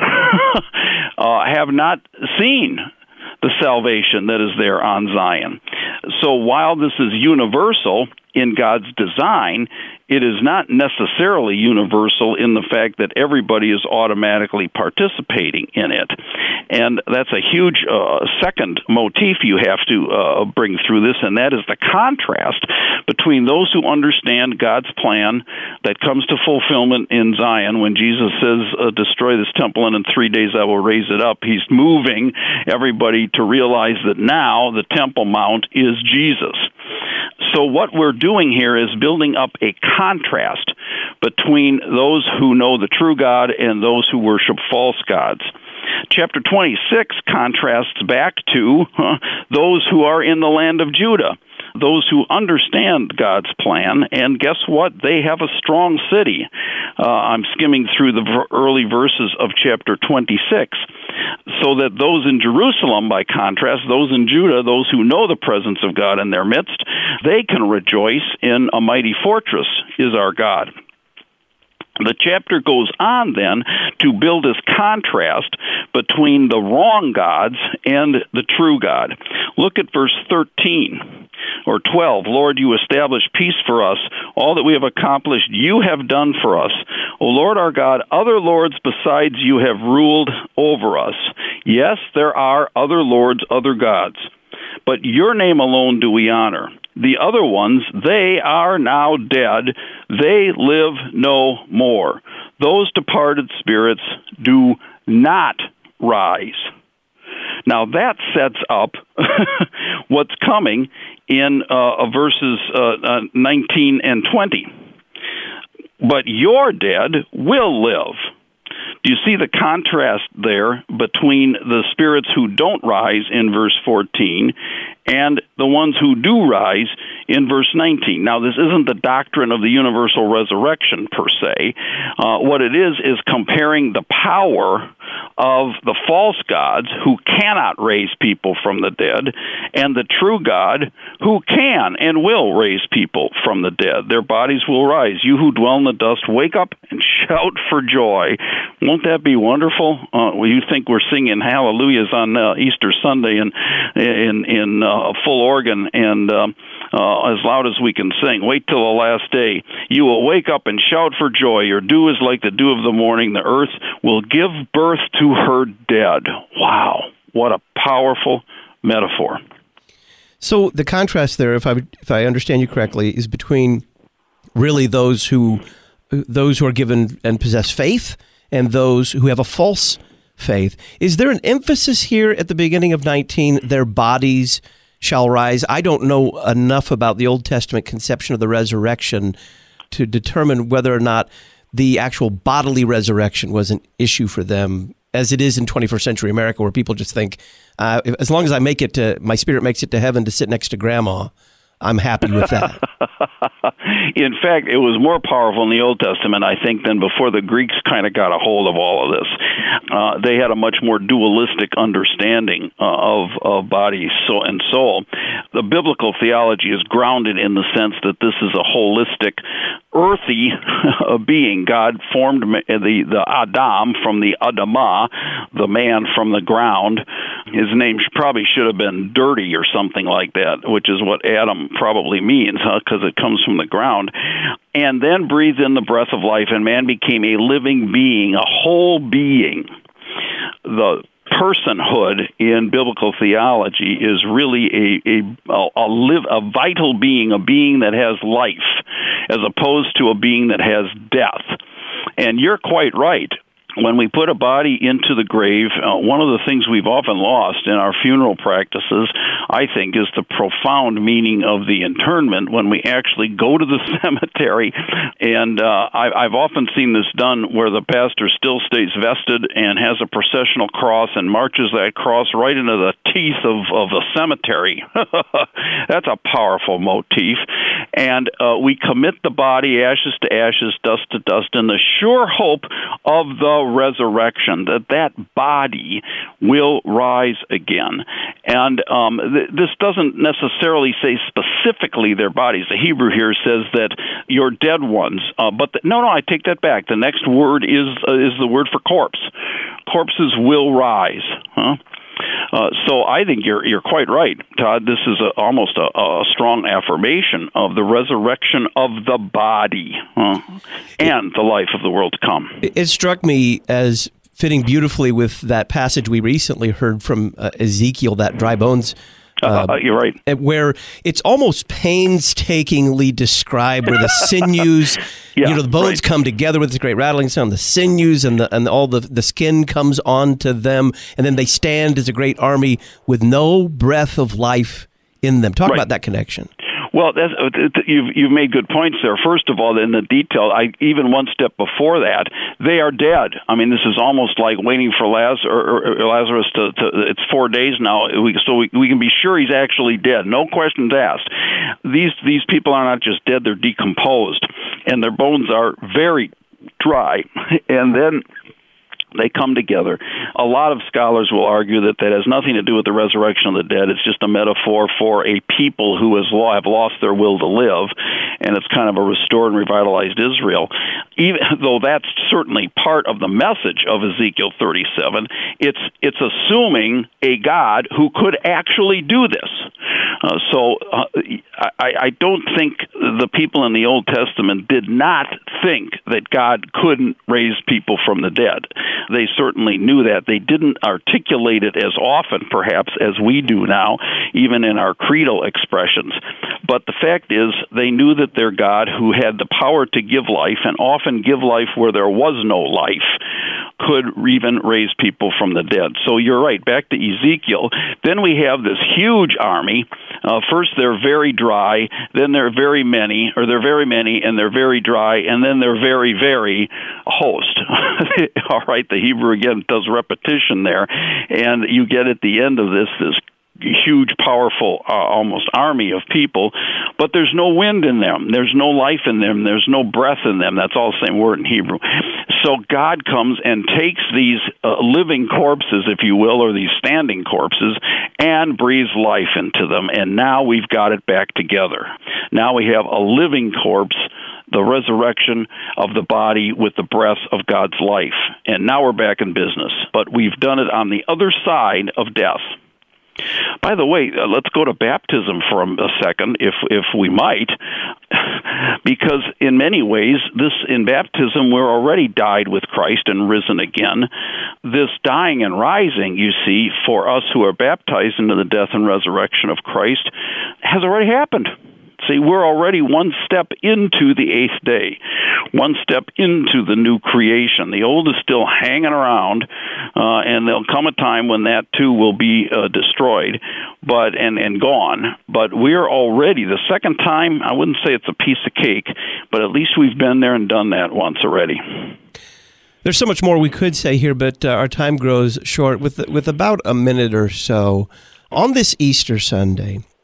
have not seen the salvation that is there on Zion. So while this is universal in God's design, it is not necessarily universal in the fact that everybody is automatically participating in it. And that's a huge second motif you have to bring through this, and that is the contrast between those who understand God's plan that comes to fulfillment in Zion when Jesus says, destroy this temple and in 3 days I will raise it up. He's moving everybody to realize that now the Temple Mount is Jesus. So what we're doing here is building up a contrast between those who know the true God and those who worship false gods. Chapter 26 contrasts back to those who are in the land of Judah, those who understand God's plan, and guess what? They have a strong city. I'm skimming through the early verses of chapter 26, so that those in Jerusalem, by contrast, those in Judah, those who know the presence of God in their midst, they can rejoice in a mighty fortress is our God. The chapter goes on then to build this contrast between the wrong gods and the true God. Look at verse 13 or 12. Lord, you establish peace for us. All that we have accomplished, you have done for us. O Lord our God, other lords besides you have ruled over us. Yes, there are other lords, other gods, but your name alone do we honor. The other ones, they are now dead. They live no more. Those departed spirits do not rise. Now that sets up what's coming in verses 19 and 20. But your dead will live. Do you see the contrast there between the spirits who don't rise in verse 14 and the ones who do rise in verse 19? Now, this isn't the doctrine of the universal resurrection per se. What it is comparing the power of the false gods who cannot raise people from the dead and the true God who can and will raise people from the dead. Their bodies will rise. You who dwell in the dust, wake up and shout for joy. Won't that be wonderful? You think we're singing hallelujahs on Easter Sunday in full organ and as loud as we can sing. Wait till the last day. You will wake up and shout for joy. Your dew is like the dew of the morning. The earth will give birth to her dead. Wow, what a powerful metaphor. So the contrast there, if I understand you correctly, is between really those who are given and possess faith and those who have a false faith. Is there an emphasis here at the beginning of 19, their bodies shall rise? I don't know enough about the Old Testament conception of the resurrection to determine whether or not the actual bodily resurrection was an issue for them, as it is in 21st century America, where people just think, as long as I make it to, my spirit makes it to heaven to sit next to grandma, I'm happy with that. In fact, it was more powerful in the Old Testament, I think, than before the Greeks kind of got a hold of all of this. They had a much more dualistic understanding of body and soul. The biblical theology is grounded in the sense that this is a holistic, earthy being. God formed the Adam from the Adamah, the man from the ground. His name probably should have been Dirty or something like that, which is what Adam probably means, because it comes from the ground. And then breathed in the breath of life, and man became a living being, a whole being. The personhood in biblical theology is really a vital being, a being that has life, as opposed to a being that has death. And you're quite right. When we put a body into the grave, one of the things we've often lost in our funeral practices, I think, is the profound meaning of the internment when we actually go to the cemetery. And I've often seen this done where the pastor still stays vested and has a processional cross and marches that cross right into the teeth of the cemetery. That's a powerful motif. And we commit the body, ashes to ashes, dust to dust, in the sure hope of the resurrection, that body will rise again. And this doesn't necessarily say specifically their bodies. The Hebrew here says that your dead ones, but no, I take that back. The next word is the word for corpse. Corpses will rise. So I think you're quite right, Todd. This is almost a strong affirmation of the resurrection of the body and the life of the world to come. It struck me as fitting beautifully with that passage we recently heard from Ezekiel, that dry bones. You're right. Where it's almost painstakingly described, where the sinews, the bones come together with this great rattling sound, the sinews and all the skin comes onto them, and then they stand as a great army with no breath of life in them. Talk about that connection. Well, you've made good points there. First of all, in the detail, even one step before that, they are dead. I mean, this is almost like waiting for Lazarus to it's 4 days now, so we can be sure he's actually dead. No questions asked. These people are not just dead; they're decomposed, and their bones are very dry. And then they come together. A lot of scholars will argue that has nothing to do with the resurrection of the dead. It's just a metaphor for a people who have lost their will to live, and it's kind of a restored and revitalized Israel. Even though that's certainly part of the message of Ezekiel 37, it's assuming a God who could actually do this. I don't think the people in the Old Testament did not think that God couldn't raise people from the dead. They certainly knew that. They didn't articulate it as often, perhaps, as we do now, even in our creedal expressions. But the fact is, they knew that their God, who had the power to give life, and often give life where there was no life, could even raise people from the dead. So you're right, back to Ezekiel. Then we have this huge army. First they're very dry, then they're very many, and they're very dry, and then they're very, very host. All right, the Hebrew again does repetition there, and you get at the end of this huge, powerful, almost army of people, but there's no wind in them. There's no life in them. There's no breath in them. That's all the same word in Hebrew. So God comes and takes these living corpses, if you will, or these standing corpses, and breathes life into them. And now we've got it back together. Now we have a living corpse, the resurrection of the body with the breath of God's life. And now we're back in business. But we've done it on the other side of death. By the way, let's go to baptism for a second, if we might, because in many ways, in baptism, we're already died with Christ and risen again. This dying and rising, you see, for us who are baptized into the death and resurrection of Christ, has already happened. See, we're already one step into the eighth day, one step into the new creation. The old is still hanging around, and there'll come a time when that too will be destroyed, and gone. But we're already, the second time, I wouldn't say it's a piece of cake, but at least we've been there and done that once already. There's so much more we could say here, but our time grows short with about a minute or so. On this Easter Sunday,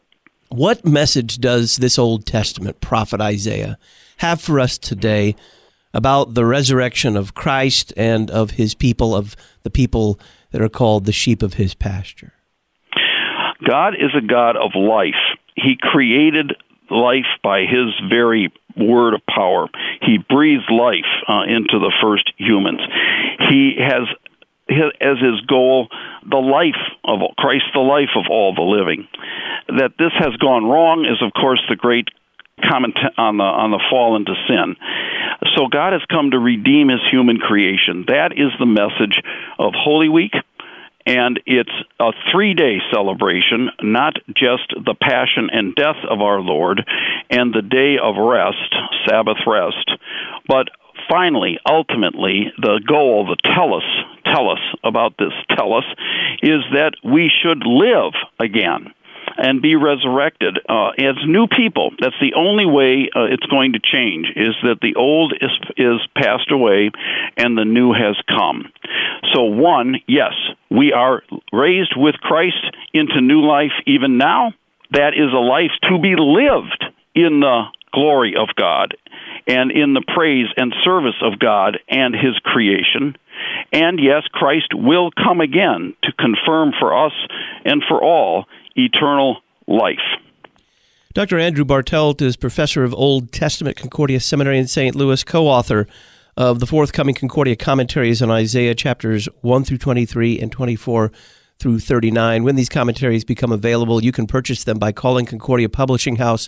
What message does this Old Testament prophet Isaiah have for us today about the resurrection of Christ and of his people, of the people that are called the sheep of his pasture? God is a God of life. He created life by his very word of power. He breathed life into the first humans. He has as his goal the life of Christ, the life of all the living. That this has gone wrong is, of course, the great comment on the fall into sin. So God has come to redeem his human creation. That is the message of Holy Week. And it's a 3-day celebration, not just the passion and death of our Lord and the day of rest, Sabbath rest, but finally, ultimately, the goal, the tell us about this tellus, is that we should live again and be resurrected as new people. That's the only way it's going to change, is that the old is passed away and the new has come. So one, yes, we are raised with Christ into new life even now. That is a life to be lived in the glory of God and in the praise and service of God and his creation. And yes, Christ will come again to confirm for us and for all eternal life. Dr. Andrew Bartelt is professor of Old Testament Concordia Seminary in St. Louis, co-author of the forthcoming Concordia commentaries on Isaiah chapters 1 through 23 and 24 through 39. When these commentaries become available, you can purchase them by calling Concordia Publishing House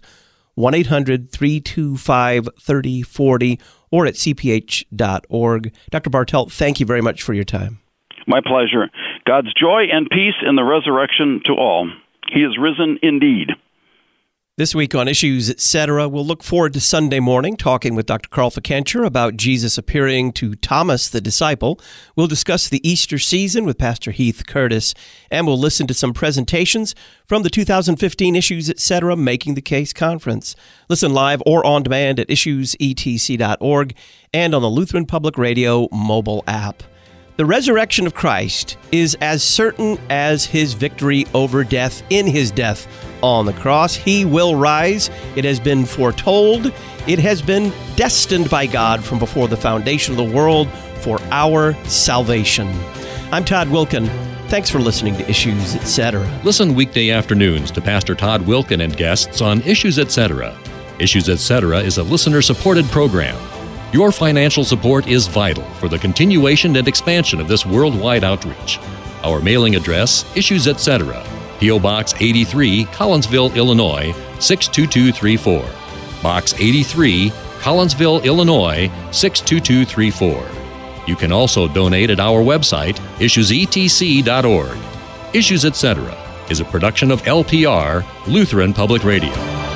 1-800-325-3040 or at cph.org. Dr. Bartelt, thank you very much for your time. My pleasure. God's joy and peace in the resurrection to all. He is risen indeed. This week on Issues, Etc., we'll look forward to Sunday morning talking with Dr. Carl Fikencher about Jesus appearing to Thomas the disciple. We'll discuss the Easter season with Pastor Heath Curtis, and we'll listen to some presentations from the 2015 Issues, Etc. Making the Case Conference. Listen live or on demand at issuesetc.org and on the Lutheran Public Radio mobile app. The resurrection of Christ is as certain as his victory over death in his death on the cross. He will rise. It has been foretold. It has been destined by God from before the foundation of the world for our salvation. I'm Todd Wilken. Thanks for listening to Issues, Etc. Listen weekday afternoons to Pastor Todd Wilken and guests on Issues, Etc. Issues, Etc. is a listener-supported program. Your financial support is vital for the continuation and expansion of this worldwide outreach. Our mailing address, Issues, Etc., P.O. Box 83, Collinsville, Illinois, 62234. Box 83, Collinsville, Illinois, 62234. You can also donate at our website, issuesetc.org. Issues, Etc. is a production of LPR, Lutheran Public Radio.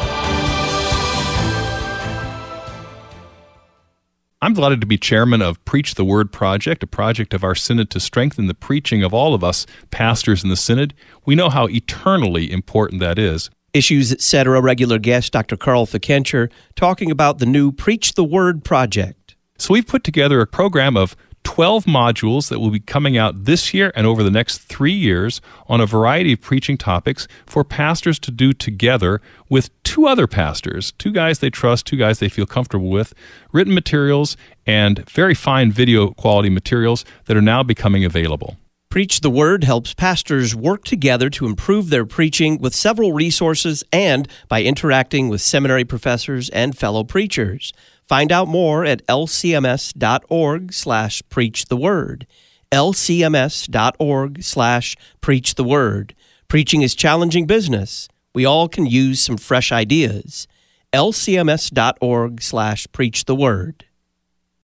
I'm delighted to be chairman of Preach the Word Project, a project of our synod to strengthen the preaching of all of us pastors in the synod. We know how eternally important that is. Issues, Etc. regular guest Dr. Carl Fikencher talking about the new Preach the Word Project. So we've put together a program of 12 modules that will be coming out this year and over the next 3 years on a variety of preaching topics for pastors to do together with 2 other pastors, 2 guys they trust, 2 guys they feel comfortable with, written materials and very fine video quality materials that are now becoming available. Preach the Word helps pastors work together to improve their preaching with several resources and by interacting with seminary professors and fellow preachers. Find out more at lcms.org/preachtheword. lcms.org/preachtheword. Preaching is challenging business. We all can use some fresh ideas. lcms.org/preachtheword.